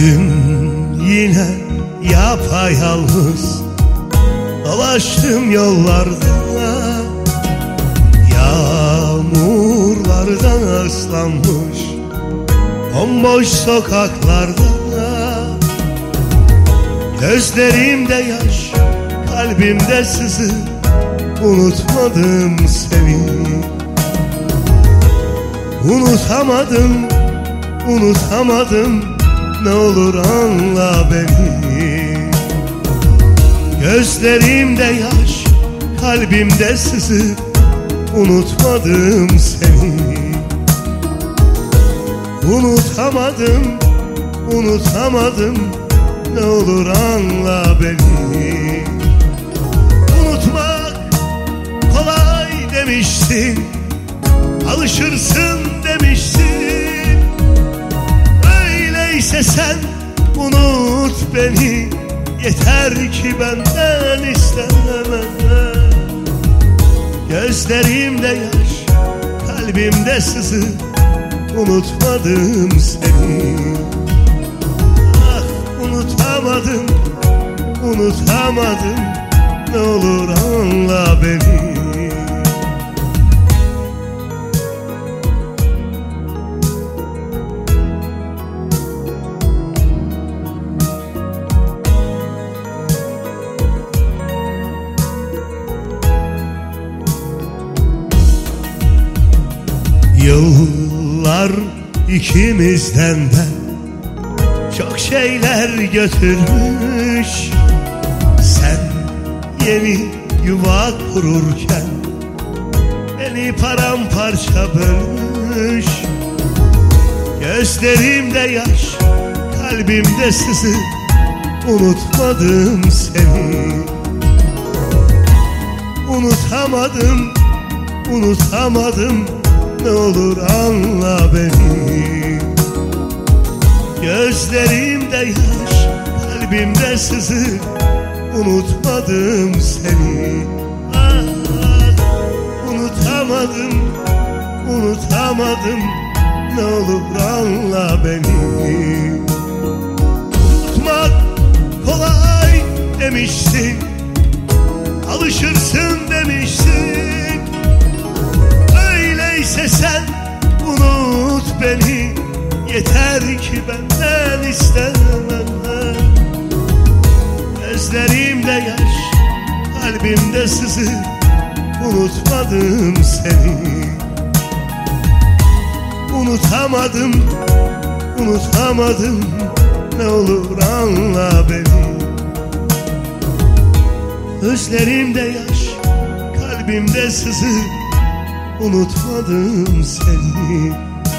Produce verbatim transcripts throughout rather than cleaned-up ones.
Dün yine yapayalnız dolaştım yollarda, yağmurlardan ıslanmış bomboş sokaklarda. Gözlerimde yaş, kalbimde sızı, unutmadım seni. Unutamadım, unutamadım, ne olur anla beni. Gözlerimde yaş, kalbimde sızı, unutmadım seni. Unutamadım, unutamadım, ne olur anla beni. Unutmak kolay demiştin, alışırsın demiştin. Öyleyse sen unut beni, yeter ki benden isteme. Gözlerimde yaş, kalbimde sızı, unutmadım seni. Ah, unutamadım, unutamadım, ne olur anla beni. Yıllar ikimizden de çok şeyler götürmüş. Sen yeni yuva kururken beni paramparça bölmüş. Gözlerimde yaş, kalbimde sızı, unutmadım seni. Unutamadım, unutamadım, ne olur anla beni. Gözlerimde yaş, kalbimde sızı, unutmadım seni. Ah, unutamadım, unutamadım, ne olur anla beni. Unutmak kolay demiştin, alışırsın demiştin. Öyleyse sen unut beni, yeter ki benden isteme. Gözlerimde yaş, kalbimde sızı, unutmadım seni. Unutamadım, unutamadım, ne olur anla beni. Gözlerimde yaş, kalbimde sızı, unutmadım seni.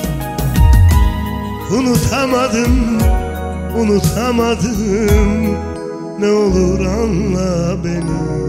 Unutamadım, unutamadım, ne olur anla beni.